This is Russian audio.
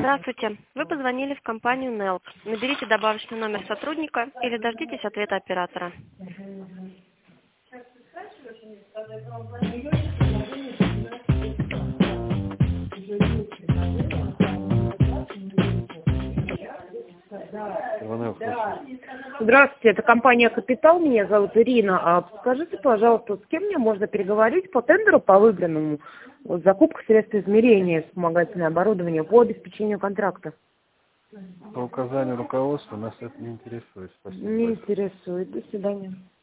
Здравствуйте. Вы позвонили в компанию NELK. Наберите добавочный номер сотрудника или дождитесь ответа оператора. Здравствуйте, это компания «Капитал», меня зовут Ирина. Скажите, пожалуйста, с кем мне можно переговорить по тендеру, по выбранному, закупка средств измерения, вспомогательное оборудование по обеспечению контракта? По указанию руководства нас это не интересует. Спасибо. Не интересует. До свидания.